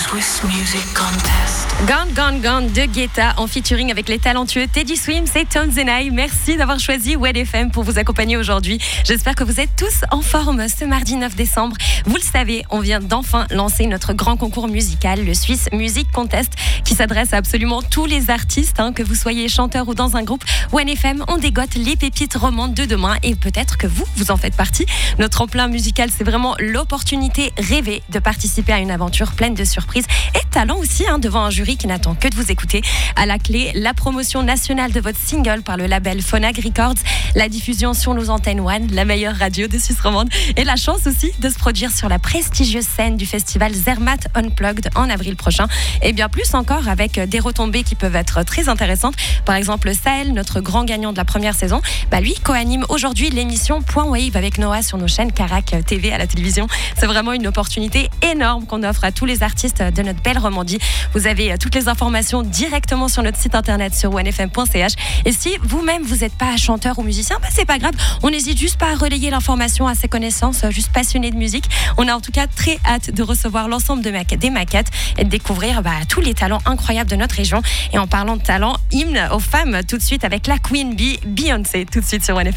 Swiss Music Contest. Gone, Gone, Gone de Guetta en featuring avec les talentueux Teddy Swims et Tones and I. Merci d'avoir choisi WED FM pour vous accompagner aujourd'hui. J'espère que vous êtes tous en forme ce mardi 9 décembre. Vous le savez, on vient d'enfin lancer notre grand concours musical, le Swiss Music Contest, qui s'adresse à absolument tous les artistes, que vous soyez chanteur ou dans un groupe. WED FM, on dégote les pépites romandes de demain et peut-être que vous en faites partie. Notre tremplin musical, c'est vraiment l'opportunité rêvée de participer à une aventure pleine de surprises et de talent aussi, devant un jury qui n'attend que de vous écouter. À la clé, la promotion nationale de votre single par le label Phonag Records, la diffusion sur nos antennes One, la meilleure radio de Suisse romande, et la chance aussi de se produire sur la prestigieuse scène du festival Zermatt Unplugged en avril prochain. Et bien plus encore avec des retombées qui peuvent être très intéressantes. Par exemple, Sahel, notre grand gagnant de la première saison, lui co-anime aujourd'hui l'émission Point Wave avec Noah sur nos chaînes Carac TV à la télévision. C'est vraiment une opportunité énorme qu'on offre à tous les artistes de notre belle Romandie. Vous avez toutes les informations directement sur notre site internet sur onefm.ch. Et si vous-même vous n'êtes pas chanteur ou musicien, c'est pas grave. On n'hésite juste pas à relayer l'information à ses connaissances, juste passionnés de musique. On a en tout cas très hâte de recevoir l'ensemble des maquettes et de découvrir tous les talents incroyables de notre région. Et en parlant de talent, hymne aux femmes tout de suite avec la Queen Bee, Beyoncé, tout de suite sur OneFM.